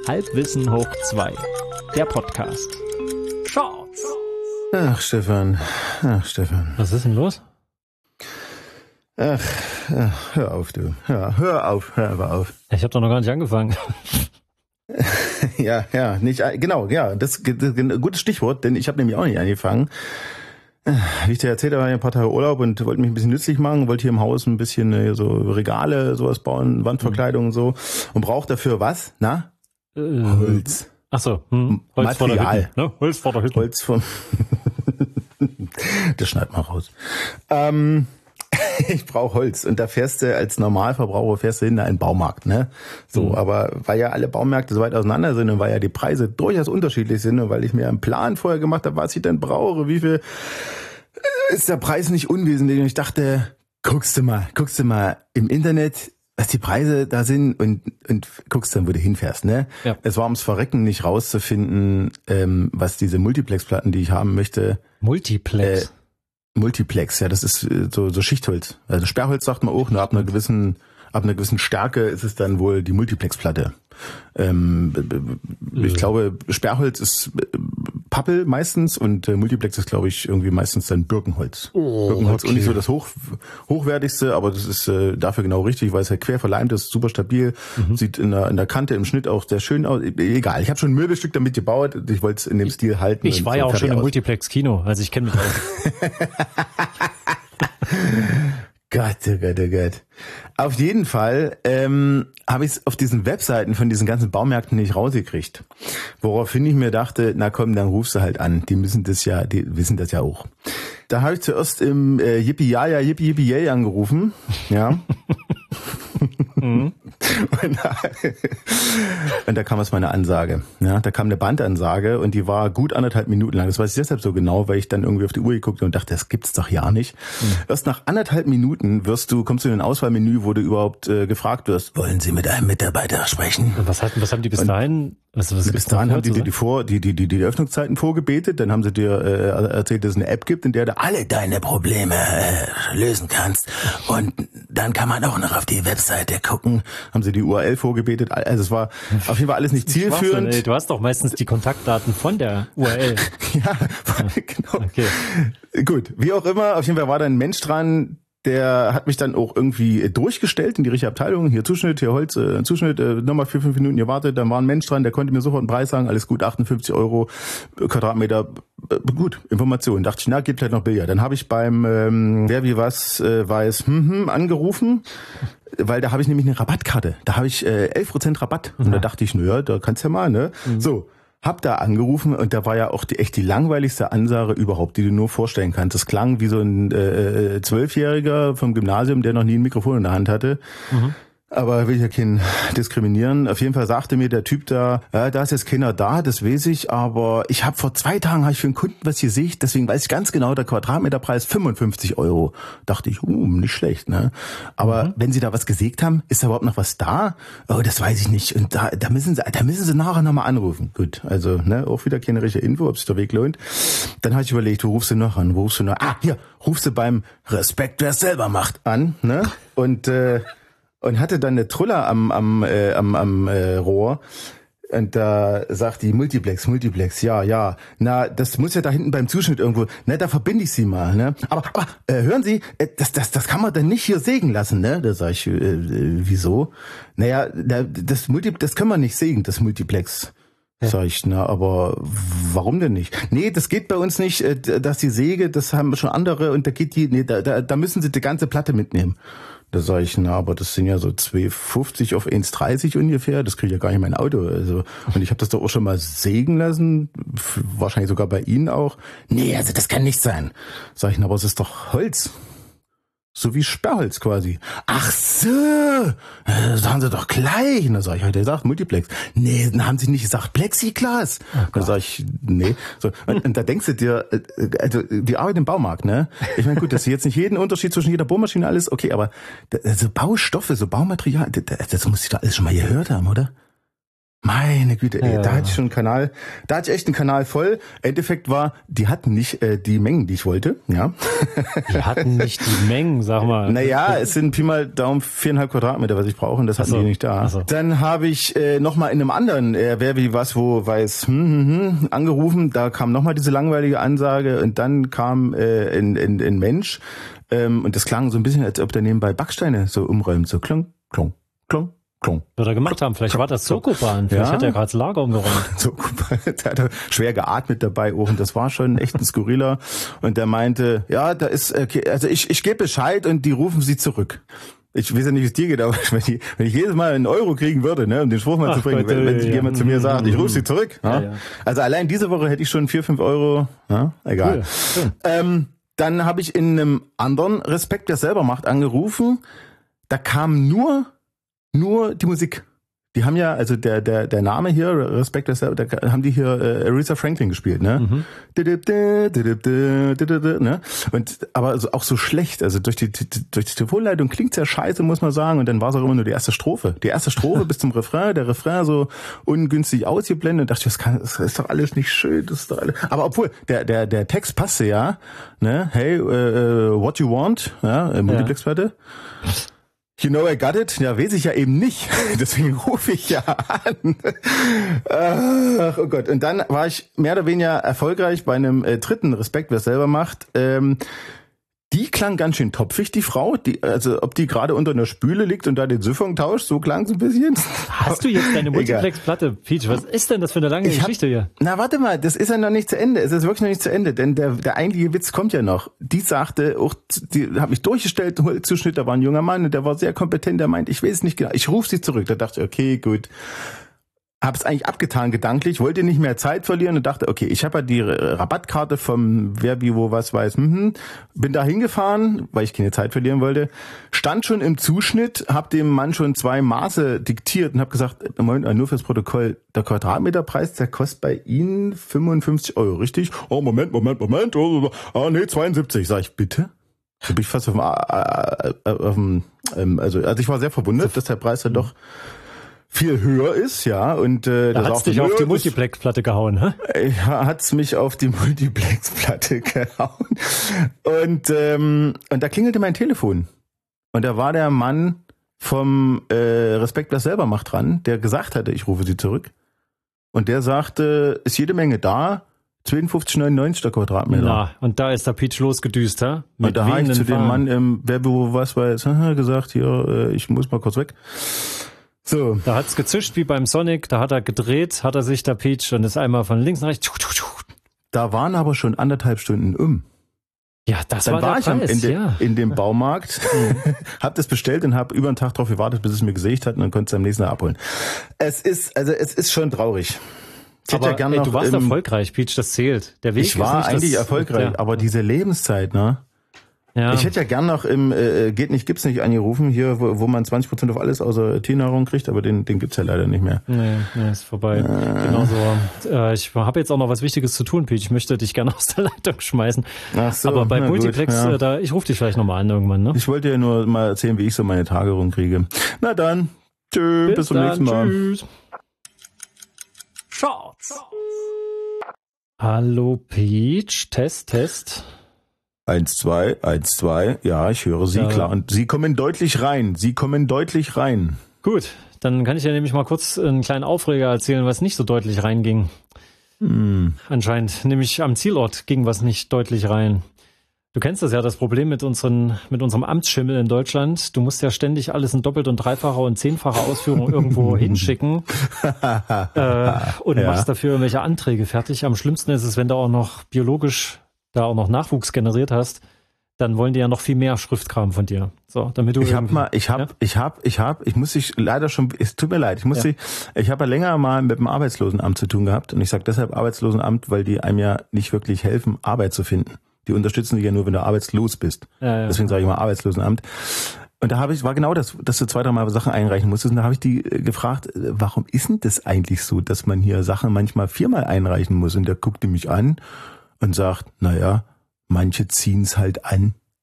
Halbwissen hoch 2, der Podcast. Shorts. Ach, Stefan. Was ist denn los? Ach, hör auf, du. Ja, hör aber auf. Ich habe doch noch gar nicht angefangen. Ja, genau, ja, das ist ein gutes Stichwort, denn ich habe nämlich auch nicht angefangen. Wie ich dir erzählt habe, war ich ein paar Tage Urlaub und wollte mich ein bisschen nützlich machen, wollte hier im Haus ein bisschen so Regale, sowas bauen, Wandverkleidung und so und braucht dafür was? Na? Holz. Ach so, Holz vor der Hütte, ne? Holz vor der Hütte. Holz von das schneid mal raus. Ich brauche Holz und da fährst du als Normalverbraucher hin in einen Baumarkt, ne? So, aber weil ja alle Baumärkte so weit auseinander sind und weil ja die Preise durchaus unterschiedlich sind und weil ich mir einen Plan vorher gemacht habe, was ich denn brauche, wie viel, ist der Preis nicht unwesentlich. Und ich dachte, guckst du mal im Internet, was die Preise da sind und guckst dann, wo du hinfährst, ne? Ja. Es war ums Verrecken nicht rauszufinden, was diese Multiplex-Platten, die ich haben möchte. Multiplex, ja, das ist so Schichtholz. Also Sperrholz sagt man auch, nur ab einer gewissen Stärke ist es dann wohl die Multiplex-Platte. Ich glaube, Sperrholz ist Pappel meistens und Multiplex ist, glaube ich, irgendwie meistens dann Birkenholz. Birkenholz auch nicht so das hochwertigste, aber das ist dafür genau richtig, weil es halt quer verleimt ist, super stabil, sieht in der Kante im Schnitt auch sehr schön aus. Egal, ich habe schon ein Möbelstück damit gebaut, ich wollte es in dem Stil halten. Ich war ja auch schon im Multiplex-Kino, also ich kenne mich aus. Gott. Auf jeden Fall habe ich es auf diesen Webseiten von diesen ganzen Baumärkten nicht rausgekriegt. Woraufhin ich mir dachte, na komm, dann rufst du halt an. Die wissen das ja auch. Da habe ich zuerst im Yippie angerufen. Ja. Und da kam jetzt meine Ansage. Ja, da kam eine Bandansage und die war gut 1,5 Minuten lang. Das weiß ich deshalb so genau, weil ich dann irgendwie auf die Uhr geguckt und dachte, das gibt's doch ja nicht. Erst nach 1,5 Minuten kommst du in ein Auswahlmenü, wo du überhaupt gefragt wirst, wollen Sie mit einem Mitarbeiter sprechen? Und was haben die bis dahin? Bis dahin haben die die Öffnungszeiten vorgebetet, dann haben sie dir erzählt, dass es eine App gibt, in der du alle deine Probleme lösen kannst. Und dann kann man auch noch auf die Webseite gucken, haben sie die URL vorgebetet. Also es war auf jeden Fall alles nicht zielführend. Ey, du hast doch meistens die Kontaktdaten von der URL. Ja, genau. Okay. Gut, wie auch immer, auf jeden Fall war da ein Mensch dran, der hat mich dann auch irgendwie durchgestellt in die richtige Abteilung. Hier Zuschnitt, hier Holz, Zuschnitt, nochmal 4-5 Minuten gewartet. Dann war ein Mensch dran, der konnte mir sofort einen Preis sagen. Alles gut, 58 € Quadratmeter. Gut, Information. Dachte ich, na, gibt halt noch Billard. Dann habe ich beim Wer wie was weiß angerufen, weil da habe ich nämlich eine Rabattkarte. Da habe ich 11% Rabatt. Und da dachte ich, naja, da kannst du ja mal, ne? So. Hab da angerufen und da war ja auch die langweiligste Ansage überhaupt, die du nur vorstellen kannst. Das klang wie so ein 12-Jähriger vom Gymnasium, der noch nie ein Mikrofon in der Hand hatte. Aber will ich ja keinen diskriminieren. Auf jeden Fall sagte mir der Typ da, da ist jetzt keiner da, das weiß ich, aber ich habe vor 2 Tagen für einen Kunden was hier sehe ich, deswegen weiß ich ganz genau, der Quadratmeterpreis 55 €. Dachte ich, nicht schlecht, ne? Aber wenn Sie da was gesägt haben, ist da überhaupt noch was da? Oh, das weiß ich nicht. Und da müssen Sie nachher nochmal anrufen. Gut, also, ne, auch wieder keine richtige Info, ob sich der Weg lohnt. Dann habe ich überlegt, wo rufst du noch an? Hier, rufst du beim Respekt, wer es selber macht an, ne? Und hatte dann eine Truller am Rohr. Und da sagt die Multiplex, ja. Na, das muss ja da hinten beim Zuschnitt irgendwo, ne, da verbinde ich sie mal, ne. Aber hören Sie, das kann man dann nicht hier sägen lassen, ne. Da sag ich, wieso? Naja, das können wir nicht sägen, das Multiplex. Sag ich, na, aber warum denn nicht? Nee, das geht bei uns nicht, dass die Säge, das haben schon andere und da müssen Sie die ganze Platte mitnehmen. Da sage ich, na, aber das sind ja so 2,50 auf 1,30 ungefähr. Das kriege ich ja gar nicht in mein Auto. Also, und ich habe das doch auch schon mal sägen lassen. Wahrscheinlich sogar bei Ihnen auch. Nee, also das kann nicht sein. Sag ich, na, aber es ist doch Holz. So wie Sperrholz quasi. Ach so, sagen Sie doch gleich. Und dann sag ich, der sagt Multiplex. Nee, dann haben Sie nicht gesagt Plexiglas. Dann sag ich, nee. So, und da denkst du dir, also die Arbeit im Baumarkt, ne? Ich meine, gut, dass Sie jetzt nicht jeden Unterschied zwischen jeder Bohrmaschine alles, okay, aber so Baustoffe, so Baumaterial, das muss ich da alles schon mal gehört haben, oder? Meine Güte, ey, Ja. da hatte ich schon einen Kanal, da hatte ich echt einen Kanal voll. Endeffekt war, die hatten nicht die Mengen, die ich wollte, ja. Die hatten nicht die Mengen, sag mal. Naja, es sind Pi mal Daumen 4,5 Quadratmeter, was ich brauche, und das hatten die nicht da. Dann habe ich nochmal in einem anderen, wer wie was wo weiß, angerufen, da kam nochmal diese langweilige Ansage und dann kam ein Mensch und das klang so ein bisschen, als ob der nebenbei Backsteine so umräumt, so klong, klong, klong. Wird er gemacht haben. Vielleicht war das Sokoban. Vielleicht hat er gerade das Lager umgeräumt. So, der hat schwer geatmet dabei auch und das war schon echt ein Skurriler. Und der meinte, ja, da ist, okay, also ich gebe Bescheid und die rufen sie zurück. Ich weiß ja nicht, wie es dir geht, aber wenn ich jedes Mal einen Euro kriegen würde, ne, um den Spruch mal zu bringen, Gott, wenn jemand zu mir sagt, ich rufe sie zurück. Ja. Also allein diese Woche hätte ich schon 4, 5 Euro, ja, egal. Cool. Dann habe ich in einem anderen Respekt, der selber macht, angerufen. Da kam nur die Musik. Die haben ja, also der Name hier, Respekt, da haben die hier Aretha Franklin gespielt, ne? Ne? Und aber also auch so schlecht, also durch die Telefonleitung klingt's ja scheiße, muss man sagen. Und dann war es auch immer nur die erste Strophe. Die erste Strophe bis zum Refrain, der Refrain so ungünstig ausgeblendet. Und dachte ich, das ist doch alles nicht schön, das ist doch alles. Aber obwohl der Text passte ja, ne? Hey, what you want, ja, Multiplex-Platte. You know I got it? Ja, weiß ich ja eben nicht. Deswegen rufe ich ja an. Ach, oh Gott. Und dann war ich mehr oder weniger erfolgreich bei einem dritten Respekt, wer es selber macht. Die klang ganz schön topfig, die Frau. Also ob die gerade unter einer Spüle liegt und da den Siphon tauscht, so klang es ein bisschen. Hast du jetzt deine Multiplex-Platte, Peach? Was ist denn das für eine lange Geschichte hier? Na, warte mal, das ist ja noch nicht zu Ende. Es ist wirklich noch nicht zu Ende, denn der eigentliche Witz kommt ja noch. Die sagte, die hat mich durchgestellt, Zuschnitt, da war ein junger Mann und der war sehr kompetent, der meint, ich weiß nicht genau, ich rufe sie zurück. Da dachte ich, okay, gut. Hab's eigentlich abgetan gedanklich, wollte nicht mehr Zeit verlieren und dachte, okay, ich habe ja die Rabattkarte vom wer wie wo was weiß, bin da hingefahren, weil ich keine Zeit verlieren wollte, stand schon im Zuschnitt, hab dem Mann schon 2 Maße diktiert und hab gesagt, Moment, nur fürs Protokoll, der Quadratmeterpreis, der kostet bei Ihnen 55 Euro, richtig? Oh, Moment, oh, nee, 72, sag ich, bitte? Da bin ich fast also ich war sehr verwundert, dass der Preis dann doch viel höher ist, ja, und da hat's dich auf die Multiplex-Platte gehauen, hä? Ja, hat's mich auf die Multiplex-Platte gehauen. Und da klingelte mein Telefon. Und da war der Mann vom Respekt, das selber macht dran, der gesagt hatte, ich rufe sie zurück. Und der sagte, ist jede Menge da, 52,99 der Quadratmeter. Na, und da ist der Peach losgedüst, hä? Und da habe ich zu dem Mann im Werbe, was war jetzt, gesagt, hier, ich muss mal kurz weg. So. Da hat's gezischt wie beim Sonic, da hat er gedreht, hat er sich der Peach und ist einmal von links nach rechts. Da waren aber schon 1,5 Stunden Ja, das dann war der Preis, in dem Baumarkt, hab das bestellt und hab über einen Tag drauf gewartet, bis es mir gesägt hat und dann konnte es am nächsten Tag abholen. Es ist schon traurig. Aber ja gern du warst erfolgreich, Peach, das zählt. Der Weg ich war ist nicht eigentlich erfolgreich, aber diese Lebenszeit, ne? Ja. Ich hätte ja gern noch im geht nicht, gibt's nicht angerufen, hier, wo man 20% auf alles außer Tiernahrung kriegt, aber den gibt's ja leider nicht mehr. Nee, ist vorbei. Genauso. Ich habe jetzt auch noch was Wichtiges zu tun, Peach. Ich möchte dich gerne aus der Leitung schmeißen. Ach so, aber bei Multiplex, gut, ja. ich rufe dich vielleicht nochmal an irgendwann, ne? Ich wollte ja nur mal erzählen, wie ich so meine Tage rumkriege. Na dann, tschüss, bis zum nächsten Mal. Tschüss. Shorts. Hallo Peach, Test. 1, 2, ja, ich höre Sie, klar. Und Sie kommen deutlich rein. Gut, dann kann ich ja nämlich mal kurz einen kleinen Aufreger erzählen, was nicht so deutlich reinging. Anscheinend, nämlich am Zielort ging was nicht deutlich rein. Du kennst das ja, das Problem mit unserem Amtsschimmel in Deutschland. Du musst ja ständig alles in doppelt- und dreifacher und zehnfacher Ausführung irgendwo hinschicken und machst dafür irgendwelche Anträge fertig. Am schlimmsten ist es, wenn du auch noch biologisch da auch noch Nachwuchs generiert hast, dann wollen die ja noch viel mehr Schriftkram von dir. So, damit du ich muss dich leider schon, es tut mir leid, ich habe ja länger mal mit dem Arbeitslosenamt zu tun gehabt und ich sage deshalb Arbeitslosenamt, weil die einem ja nicht wirklich helfen, Arbeit zu finden. Die unterstützen dich ja nur, wenn du arbeitslos bist. Ja. Deswegen sage ich mal Arbeitslosenamt. Und da war genau das, dass du 2-3 Mal Sachen einreichen musstest. Und da habe ich die gefragt, warum ist denn das eigentlich so, dass man hier Sachen manchmal 4-mal einreichen muss? Und der guckte mich an und sagt, naja, manche ziehen's halt an.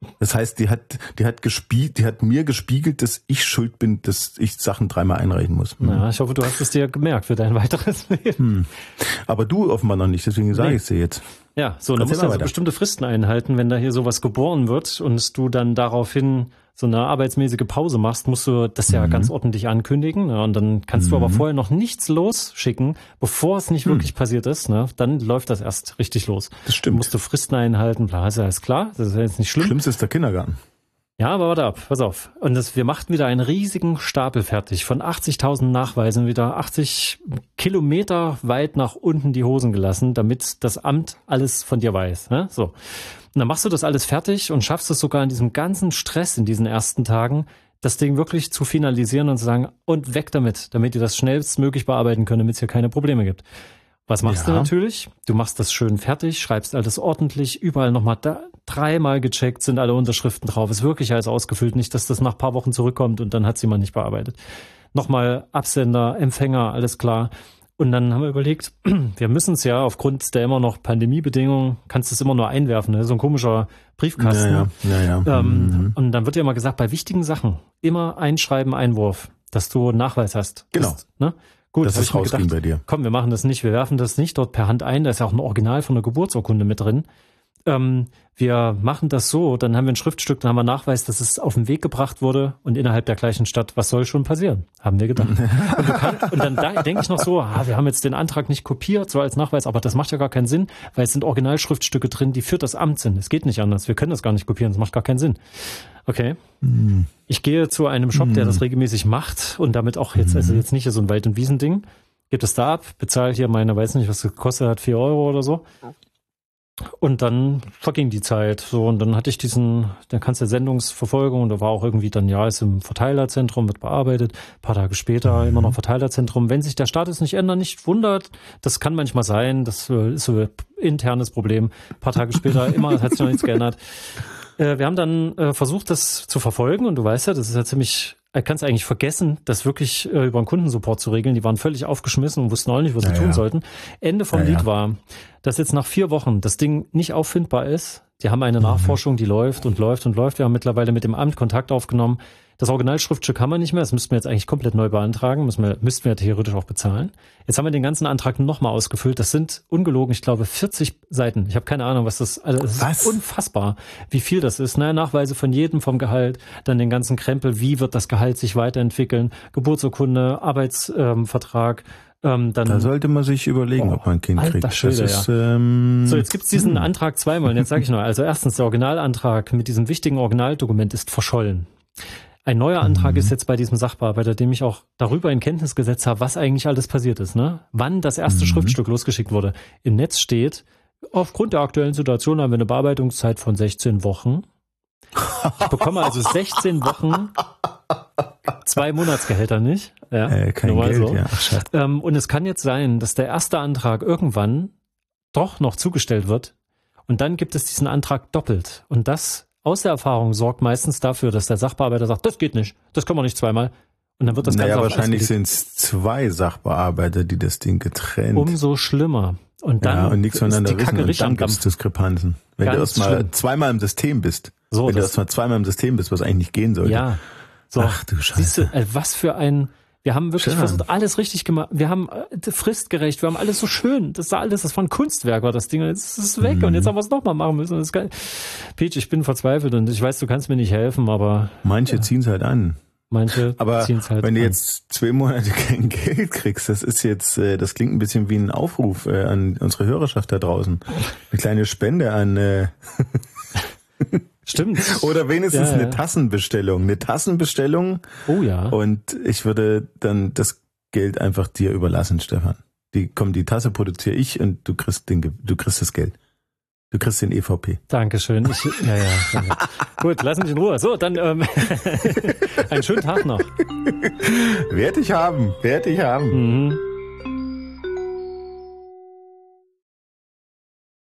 Das heißt, die hat mir gespiegelt, dass ich schuld bin, dass ich Sachen 3-mal einreichen muss. Ja, ich hoffe, du hast es dir gemerkt für dein weiteres Leben. Aber du offenbar noch nicht, deswegen sage ich es dir jetzt. Ja, so, dann musst du also bestimmte Fristen einhalten. Wenn da hier sowas geboren wird und du dann daraufhin so eine arbeitsmäßige Pause machst, musst du das ja ganz ordentlich ankündigen. Ne? Und dann kannst du aber vorher noch nichts losschicken, bevor es nicht wirklich passiert ist. Ne? Dann läuft das erst richtig los. Das stimmt. Dann musst du Fristen einhalten, bla, ist ja alles klar. Das ist ja jetzt nicht schlimm. Schlimmste ist der Kindergarten. Ja, aber warte ab, pass auf. Und wir machten wieder einen riesigen Stapel fertig von 80.000 Nachweisen, wieder 80 Kilometer weit nach unten die Hosen gelassen, damit das Amt alles von dir weiß. Ne? So. Und dann machst du das alles fertig und schaffst es sogar in diesem ganzen Stress in diesen ersten Tagen, das Ding wirklich zu finalisieren und zu sagen, und weg damit ihr das schnellstmöglich bearbeiten könnt, damit es hier keine Probleme gibt. Was machst du natürlich? Du machst das schön fertig, schreibst alles ordentlich, überall nochmal 3-mal gecheckt, sind alle Unterschriften drauf, ist wirklich alles ausgefüllt, nicht, dass das nach ein paar Wochen zurückkommt und dann hat sie mal nicht bearbeitet. Nochmal Absender, Empfänger, alles klar. Und dann haben wir überlegt, wir müssen es ja aufgrund der immer noch Pandemiebedingungen, kannst du es immer nur einwerfen, ne? So ein komischer Briefkasten. Ja. Und dann wird ja immer gesagt, bei wichtigen Sachen immer einschreiben, Einwurf, dass du einen Nachweis hast. Genau. Das, ne? Gut, das ist rausging bei dir. Komm, wir machen das nicht, wir werfen das nicht dort per Hand ein, da ist ja auch ein Original von der Geburtsurkunde mit drin. Wir machen das so, dann haben wir ein Schriftstück, dann haben wir Nachweis, dass es auf den Weg gebracht wurde und innerhalb der gleichen Stadt. Was soll schon passieren? Haben wir gedacht. Und dann denke ich noch so, wir haben jetzt den Antrag nicht kopiert, so als Nachweis, aber das macht ja gar keinen Sinn, weil es sind Originalschriftstücke drin, die für das Amt sind. Es geht nicht anders. Wir können das gar nicht kopieren, das macht gar keinen Sinn. Okay. Ich gehe zu einem Shop, der das regelmäßig macht und damit auch jetzt, also jetzt nicht so ein Wald- und Wiesending. Gebe es da ab, bezahle hier meine, weiß nicht, was es gekostet hat, 4 Euro oder so. Und dann verging die Zeit, so, und dann hatte ich dann kannst du Sendungsverfolgung, und da war auch irgendwie dann, ist im Verteilerzentrum, wird bearbeitet, ein paar Tage später immer noch Verteilerzentrum. Wenn sich der Status nicht ändert, nicht wundert, das kann manchmal sein, das ist so ein internes Problem. Ein paar Tage später, immer, hat sich noch nichts geändert. Wir haben dann versucht, das zu verfolgen, und du weißt ja, das ist ja ziemlich, kannst eigentlich vergessen, das wirklich über einen Kundensupport zu regeln. Die waren völlig aufgeschmissen und wussten auch nicht, was sie tun sollten. Ende vom Lied war, dass jetzt nach 4 Wochen das Ding nicht auffindbar ist. Die haben eine Nachforschung, die läuft und läuft und läuft. Wir haben mittlerweile mit dem Amt Kontakt aufgenommen. Das Originalschriftstück haben wir nicht mehr. Das müssten wir jetzt eigentlich komplett neu beantragen. Müssten wir theoretisch auch bezahlen. Jetzt haben wir den ganzen Antrag nochmal ausgefüllt. Das sind ungelogen, ich glaube, 40 Seiten. Ich habe keine Ahnung, was das, also es ist unfassbar, wie viel das ist. Nachweise von jedem vom Gehalt, dann den ganzen Krempel, wie wird das Gehalt sich weiterentwickeln, Geburtsurkunde, Arbeitsvertrag, dann, da sollte man sich überlegen, ob man ein Kind kriegt. Schilder, das ist, so, jetzt gibt's diesen Antrag zweimal. Und jetzt sage ich noch, also erstens, der Originalantrag mit diesem wichtigen Originaldokument ist verschollen. Ein neuer Antrag ist jetzt bei diesem Sachbearbeiter, dem ich auch darüber in Kenntnis gesetzt habe, was eigentlich alles passiert ist, ne? Wann das erste Schriftstück losgeschickt wurde. Im Netz steht, aufgrund der aktuellen Situation haben wir eine Bearbeitungszeit von 16 Wochen. Ich bekomme also 16 Wochen 2 Monatsgehälter nicht. Ja, kein Geld, so. ja. Ach, und es kann jetzt sein, dass der erste Antrag irgendwann doch noch zugestellt wird und dann gibt es diesen Antrag doppelt. Und das aus der Erfahrung sorgt meistens dafür, dass der Sachbearbeiter sagt, das geht nicht, das können wir nicht zweimal. Und dann wird das Ganze wahrscheinlich sind es 2 Sachbearbeiter, die das Ding getrennt. Umso schlimmer. Und dann und nichts voneinander wissen, und dann gibt es Diskrepanzen. Wenn du erstmal zweimal im System bist. So, wenn du erstmal zweimal im System bist, was eigentlich nicht gehen sollte. Ja. So. Ach du Scheiße. Siehst du, was für ein, wir haben wirklich versucht, alles richtig gemacht. Wir haben fristgerecht, wir haben alles so schön. Das war ein Kunstwerk, war das Ding. Jetzt ist es weg und jetzt haben wir es nochmal machen müssen. Das ist geil. Peach, ich bin verzweifelt und ich weiß, du kannst mir nicht helfen, aber. Manche ziehen es halt an. Aber wenn du jetzt 2 Monate kein Geld kriegst, das ist jetzt, das klingt ein bisschen wie ein Aufruf an unsere Hörerschaft da draußen. Eine kleine Spende an Stimmt. Oder wenigstens eine Tassenbestellung. Eine Tassenbestellung. Oh ja. Und ich würde dann das Geld einfach dir überlassen, Stefan. Die Tasse produziere ich und du kriegst das Geld. Du kriegst den EVP. Dankeschön. Danke. Gut, lass mich in Ruhe. So, dann einen schönen Tag noch. Werd ich haben. Mhm.